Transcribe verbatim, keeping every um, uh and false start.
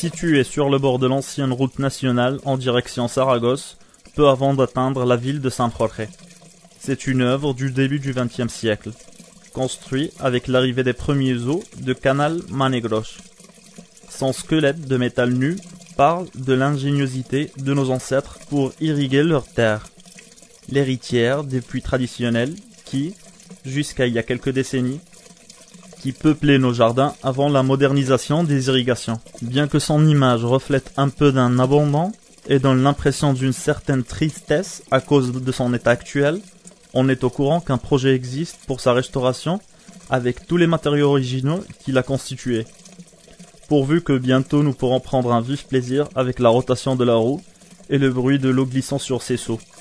Situé sur le bord de l'ancienne route nationale en direction Saragosse, peu avant d'atteindre la ville de San Jorge. C'est une œuvre du début du vingtième siècle, construit avec l'arrivée des premiers eaux de Canal Manegros. Son squelette de métal nu parle de l'ingéniosité de nos ancêtres pour irriguer leurs terres. L'héritière des puits traditionnels qui, jusqu'à il y a quelques décennies, qui peuplaient nos jardins avant la modernisation des irrigations. Bien que son image reflète un peu d'un abandon et donne l'impression d'une certaine tristesse à cause de son état actuel, on est au courant qu'un projet existe pour sa restauration avec tous les matériaux originaux qui l'a constitué. Pourvu que bientôt nous pourrons prendre un vif plaisir avec la rotation de la roue et le bruit de l'eau glissant sur ses seaux.